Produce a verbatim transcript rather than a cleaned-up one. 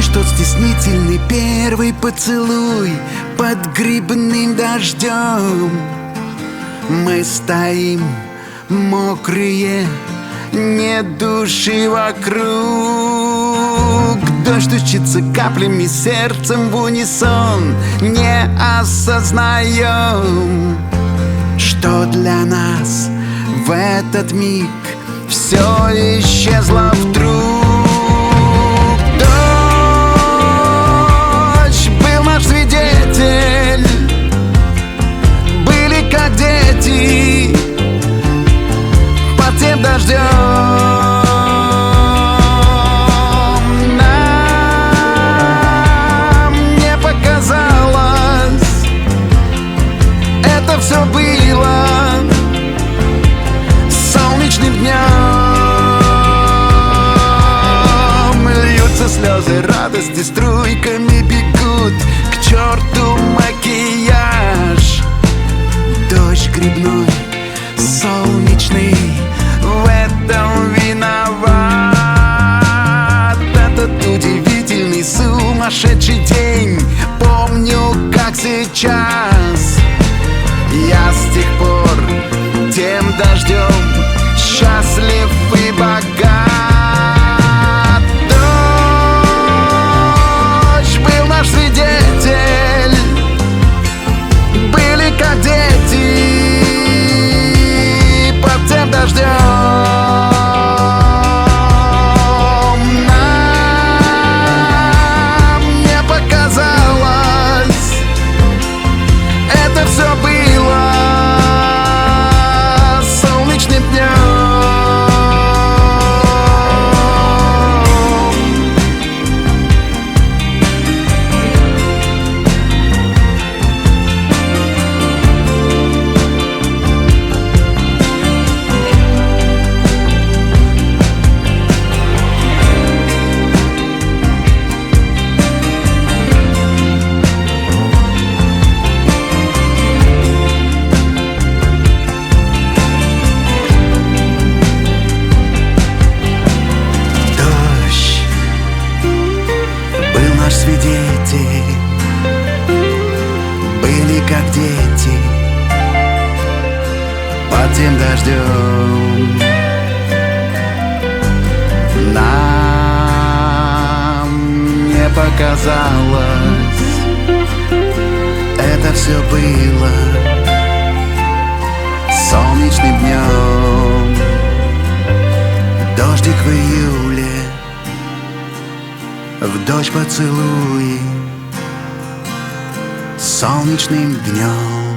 тот стеснительный первый поцелуй под грибным дождем. Мы стоим мокрые, нет души вокруг. Дождь стучится каплями, сердцем в унисон. Не осознаем, что для нас в этот миг все исчезло вдруг. Дождь был наш свидетель, были как дети под тем дождем. Нам не показалось, это все было солнечным днем. Льются слезы радости, струйками бегут к черту макияж. Дождь грибной, солнечный, в этом виноват. Этот удивительный, сумасшедший день помню, как сейчас. Я с тех пор тем дождем счастлив и богат. Дождь был наш свидетель, были как дети под тем дождем. Нам не показалось, это все было солнечным днем. Свидетели были как дети под тем дождем. Нам не показалось, это все было солнечным днем. Дождик в июле, в дождь поцелуи солнечным днем.